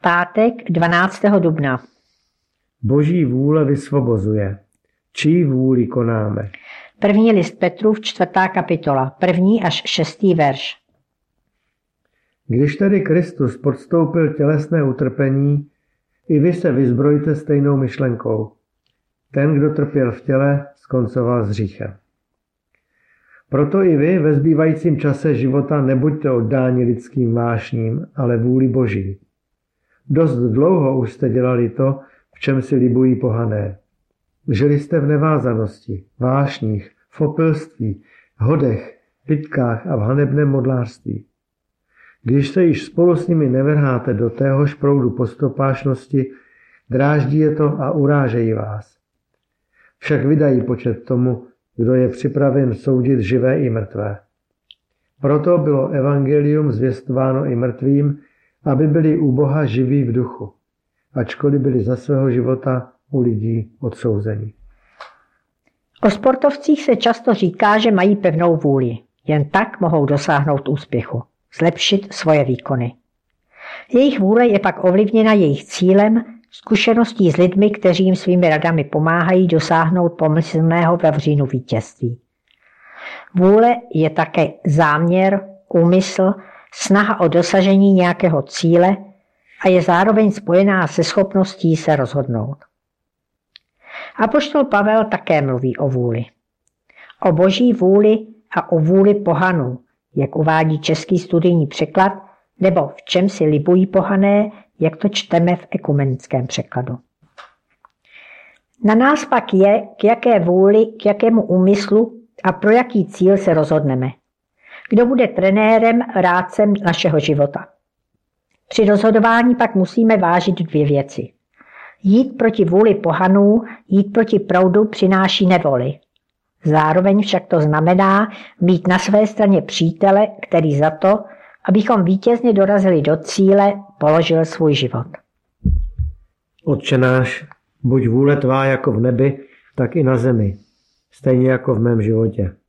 Pátek 12. dubna. Boží vůle vysvobozuje. Čí vůli konáme? První list Petrův, 4. kapitola, 1. až 6. verš. Když tedy Kristus podstoupil tělesné utrpení, i vy se vyzbrojte stejnou myšlenkou. Ten, kdo trpěl v těle, skoncoval s hříchem. Proto i vy ve zbývajícím čase života nebuďte oddáni lidským vášním, ale vůli Boží. Dost dlouho už jste dělali to, v čem si libují pohané. Žili jste v nevázanosti, vášních, v opilství, hodech, pitkách a v hanebném modlářství. Když se již spolu s nimi nevrháte do téhož proudu postopášnosti, dráždí je to a urážejí vás. Však vydají počet tomu, kdo je připraven soudit živé i mrtvé. Proto bylo evangelium zvěstováno i mrtvým, aby byli u Boha živí v duchu, ačkoliv byli za svého života u lidí odsouzení. O sportovcích se často říká, že mají pevnou vůli. Jen tak mohou dosáhnout úspěchu, zlepšit svoje výkony. Jejich vůle je pak ovlivněna jejich cílem, zkušeností s lidmi, kteří jim svými radami pomáhají dosáhnout pomyslného vavřínu vítězství. Vůle je také záměr, úmysl, snaha o dosažení nějakého cíle a je zároveň spojená se schopností se rozhodnout. Apoštol Pavel také mluví o vůli. O boží vůli a o vůli pohanů, jak uvádí český studijní překlad, nebo v čem si libují pohané, jak to čteme v ekumenickém překladu. Na nás pak je, k jaké vůli, k jakému úmyslu a pro jaký cíl se rozhodneme. Kdo bude trenérem, rádcem našeho života. Při rozhodování pak musíme vážit dvě věci. Jít proti vůli pohanů, jít proti proudu přináší nevoli. Zároveň však to znamená mít na své straně přítele, který za to, abychom vítězně dorazili do cíle, položil svůj život. Otče náš, buď vůle tvá jako v nebi, tak i na zemi, stejně jako v mém životě.